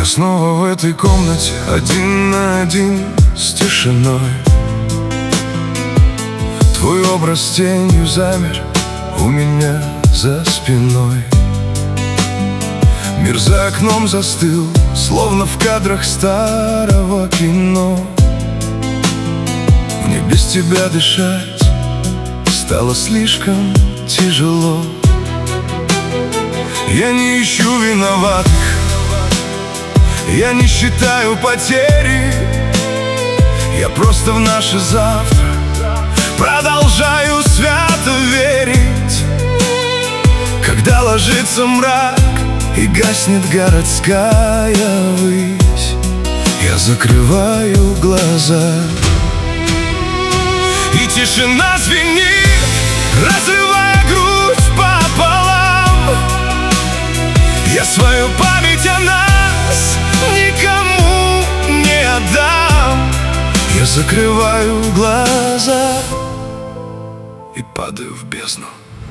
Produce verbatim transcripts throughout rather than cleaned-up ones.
Я снова в этой комнате, один на один с тишиной. Твой образ тенью замер у меня за спиной. Мир за окном застыл, словно в кадрах старого кино. Мне без тебя дышать стало слишком тяжело. Я не ищу виноватых, я не считаю потери. Я просто в наше завтра продолжаю свято верить. Когда ложится мрак и гаснет городская высь, я закрываю глаза, и тишина звенит, разрывая грудь пополам. Я свою память о нас никому не отдам. Я закрываю глаза и падаю в бездну.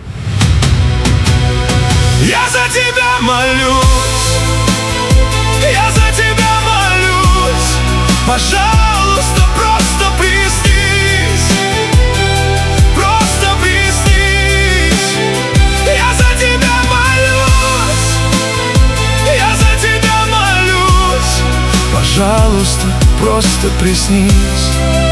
Я за тебя молюсь, я за тебя молюсь. Пожалуйста, просто приснись, просто приснись. Я за тебя молюсь, я за тебя молюсь. Пожалуйста, просто приснись.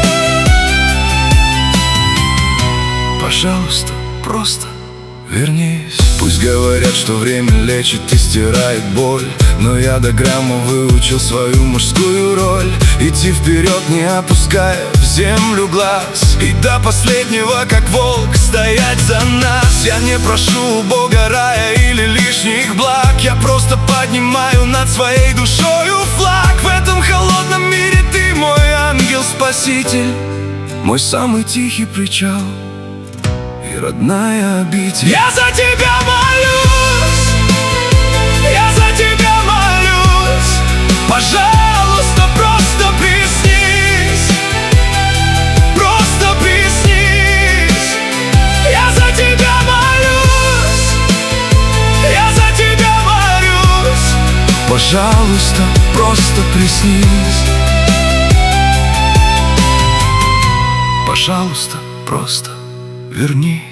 Пожалуйста, просто вернись. Пусть говорят, что время лечит и стирает боль, но я до грамма выучил свою мужскую роль. Идти вперед, не опуская в землю глаз, и до последнего, как волк, стоять за нас. Я не прошу у Бога рая или лишних благ, я просто поднимаю над своей душою флаг. В этом холодном мире ты мой ангел-спаситель, мой самый тихий причал и родная обитель. Я за тебя молюсь, я за тебя молюсь. Пожалуйста, просто приснись, просто приснись. Я за тебя молюсь, я за тебя молюсь. Пожалуйста, просто приснись. Пожалуйста, просто вернись.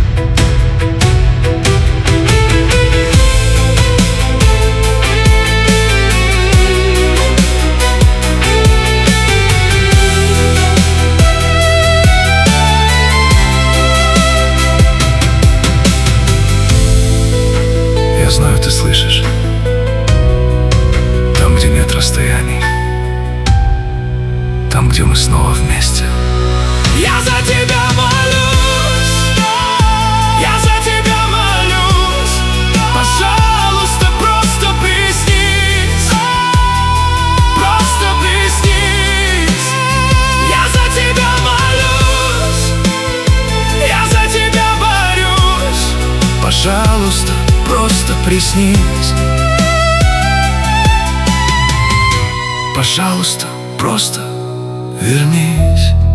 Я знаю, ты слышишь. Там, где нет расстояний, там, где мы снова вместе. Я за тебя молюсь, я за тебя молюсь. Пожалуйста, просто приснись, просто приснись. Я за тебя молюсь, я за тебя борюсь. Пожалуйста, просто приснись. Пожалуйста, просто вернись.